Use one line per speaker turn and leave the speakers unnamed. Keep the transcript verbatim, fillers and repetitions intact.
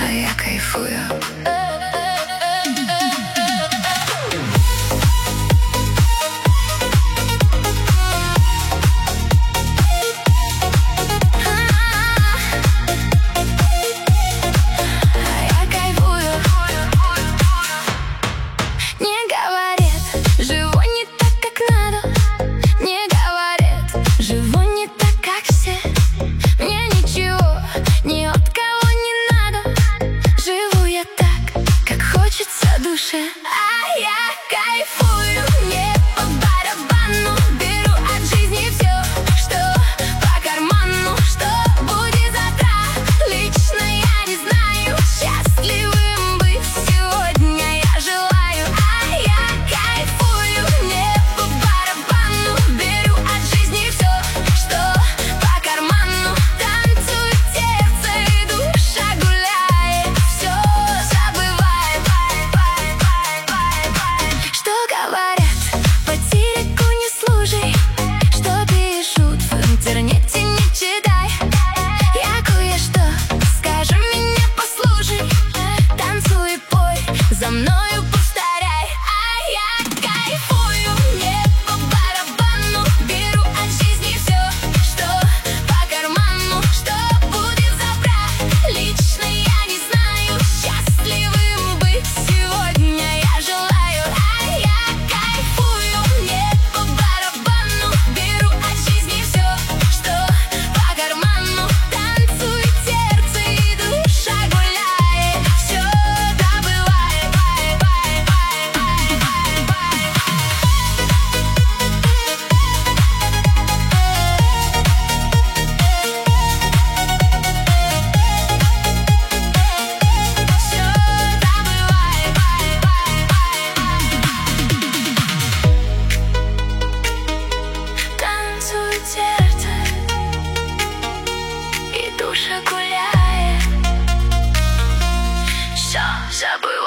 я кайфую.
А я кайфую, мне по барабану. Беру от жизни все, что по карману. Что будет завтра, лично я не знаю. Счастливым быть сегодня я желаю. А я кайфую, мне по барабану. Беру от жизни все, что по карману. Танцует сердце и душа гуляет. Все забывает. Что говорят, по телеку не слушай, что пишут в интернете не читай. Я кое-что скажу, меня послушай. Танцуй, пой, за мною повторяй. А я кайфую, мне по барабану. Беру от жизни все, что по карману. Что будет завтра, лично я не знаю. Счастливым быть сегодня я желаю. А я кайфую, мне по барабану. Беру от жизни все, что по карману. Танцует сердце и душа гуляет. Все забывает. Все забывает. Танцует сердце и душа гуляет. Все забывает.